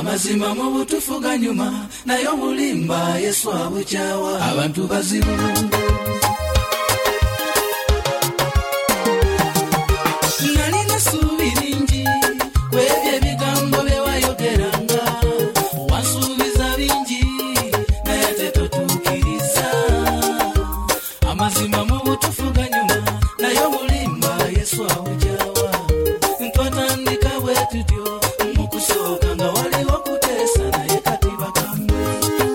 amazima mu butufu ganyuma naye obulimba Yesu abukyawa abantu bazibu. Nalina ssuubi lingi kwebyo ebigambo bye wayogeranga, wansuubiza bingi naye ate totuukiriza. Amazima mu butufu ganyuma naye obulimba Yesu abukyawa. Twatandika bwe tutyo mu kusooka nga waliwo kuteesa naye kati bakambwe.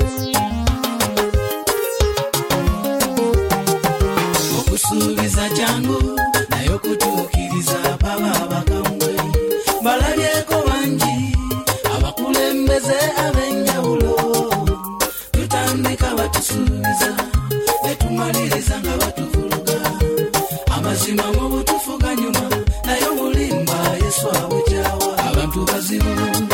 Okusuubiza kyangu naye okutuukiriza baba bakambwe. Balabyeko bangi abakulembeze ab'enjawulo, tutandika batusuubiza ne tumaliriza nga batuvuluga. Amazima mu butufu ganyuma naye obulimba Yesu abukyawa abantu bazibu.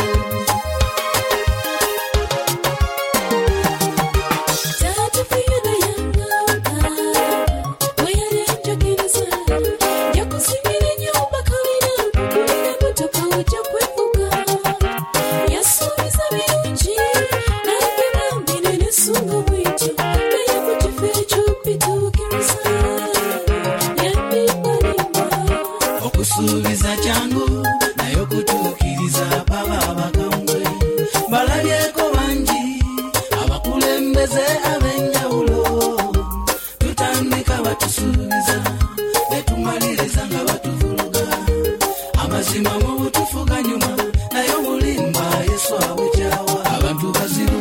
Okusuubiza kyangu naye okutuukiriza baba bakambwe. Balabyeko bangi abakulembeze ab'enjawulo, tutandika batusuubiza ne tumaliriza nga batuvuluga. Amazima mu butufu ganyuma naye obulimba Yesu abukyawa abantu bazibu.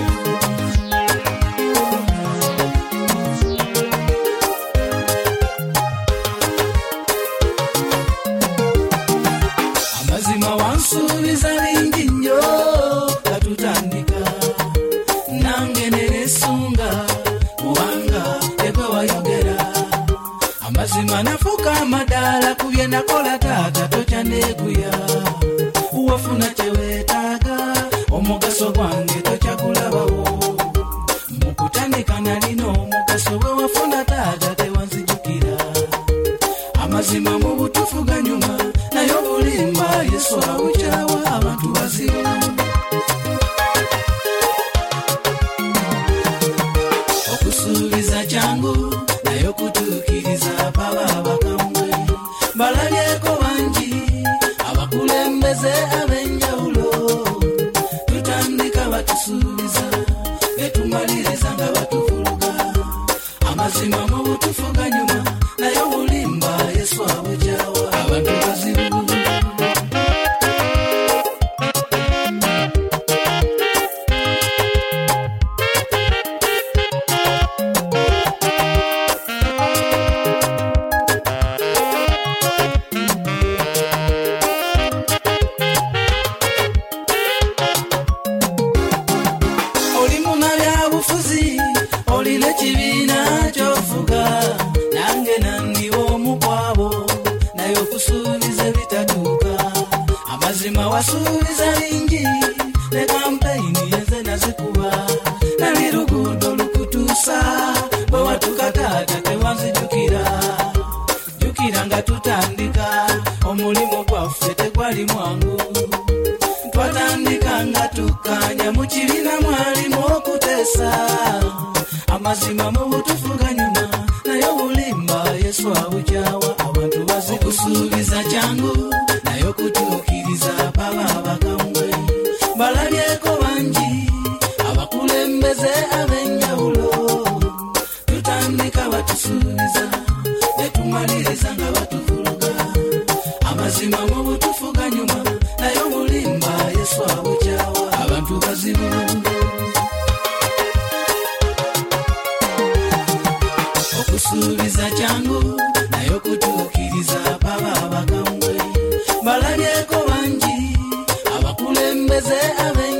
Amazima wansuubiza bingi nnyo katutandika, nange nenesunga kubanga egwe wayogera. Amazima nafuka amadaala ku bye nakola taata tokyanneeguya. Wafuna kye weetaaga omugaso gwange tokyagulabawo. Mu kutandika nalina omugaso gwe wafuna taata tewanzijukira. Amazima mu butufu ganyuma naye obulimba Yesu abukyawa abantu bazibu. Okusuubiza kyangu naye okutuukiriza baba bakambwe. Balabyeko bangi abakulembeze ab'enjawulo, tutandika batusuubiza ne tumaliriza nga batuvuluga. Amazima mu butufu ganyuma naye obulimba Yesu abukyawa abantu bazibu. Oli munabyabufuzi, olina ekibiina ky'ofuga, nange nandiwo omukwabo naye okusuubiza ebitatuuka. Amazima wasuubiza bingi ne kampeyini yenze nazikuba. Nali luguudo lukutuusa bwe watuuka taata tewanzijukira. Jukira nga tutandika omulimu gwaffe tegwali mwangu. Twatandika nga tukkaanya mu kibiina mwalimu okuteesa. Amazima mu butufu ganyuma naye obulimba Yesu abukyawa abantu bazibu. Okusuubiza kyangu naye okutuukiriza baba bakambwe. Balabyeko bangi abakulembeze ab'enjawulo, tutandika batusuubiza ne tumaliriza nga batuvuluga. Amazima mu butufu ganyuma naye obulimba Yesu abukyawa abantu bazibu. Okusuubiza kyangu naye okutuukiriza baba bakambwe. Balabyeko bangi abakulembeze ab'enjawulo,